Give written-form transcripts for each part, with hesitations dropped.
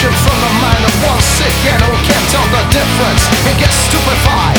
Delusion from the mind of one sick animal can't tell the difference and gets stupefied.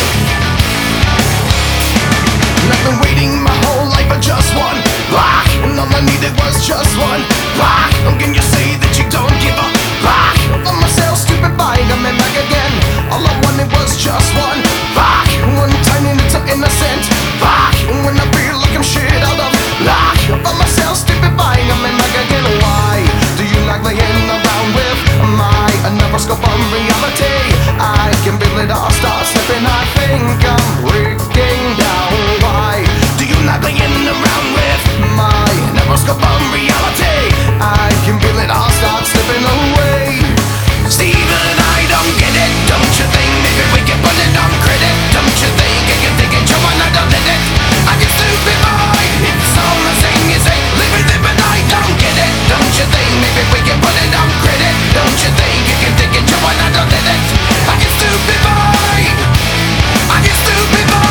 And I've been waiting my whole life for just one rock, and all I needed was just one rock. How can you say that you don't give a rock? I found myself stupefying, I'm back again. All I wanted was just one rock, one tiny little innocent rock. And when I feel like I'm shit out of luck, I found myself stupefying, I'm back again. Why do you like laying around with my another scope on reality? I can feel it all start slipping, I think I'm breaking down. Why do you like laying around with my never scope on reality? I can feel it all start slipping away. Steven, I don't get it, don't you think? Maybe we can put it on credit, don't you think? I can think it, someone I don't let it. I can stupid boy, it's all the same, you say, live with it, but I don't get it, don't you think? Maybe we can put it on credit, don't you think? You can think it, someone I don't let it. I can stupid boy, I can stupid boy.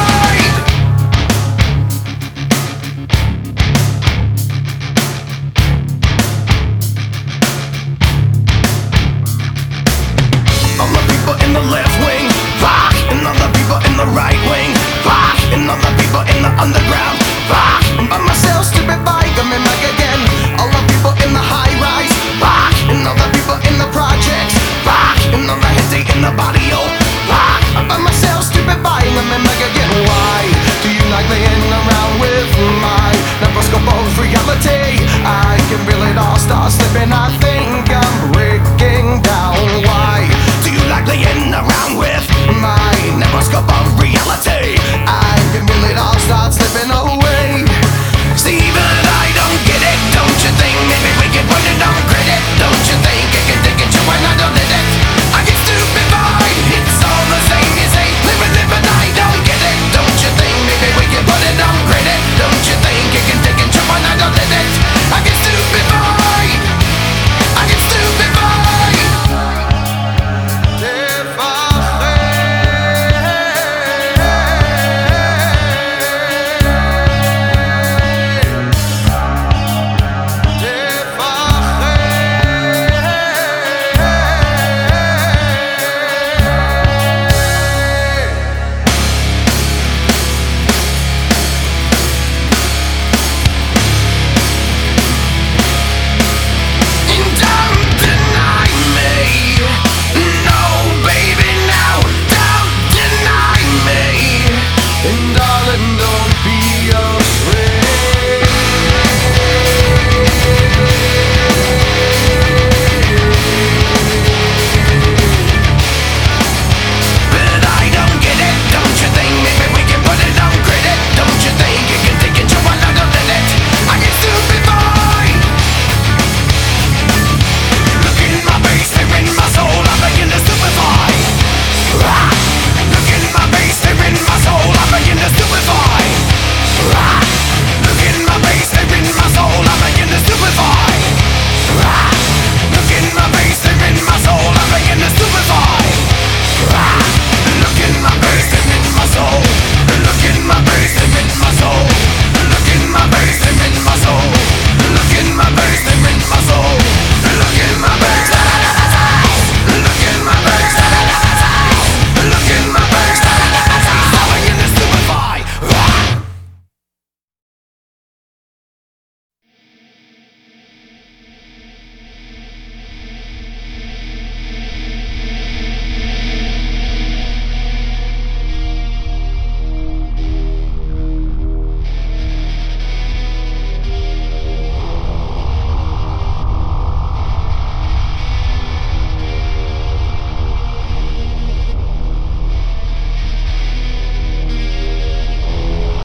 All the people in the left wing, rock, and all the people in the right wing, rock, and all the people in the underground, rock. I'm by myself, stupid bike, I'm in back again. All the people in the high rise, rock, and all the people in the projects, rock, and all the headache in the body, oh, rock. I'm by myself, stupid bike, I'm in back again. Why do you like laying around with my never scope of reality? I can feel it all start slipping, I think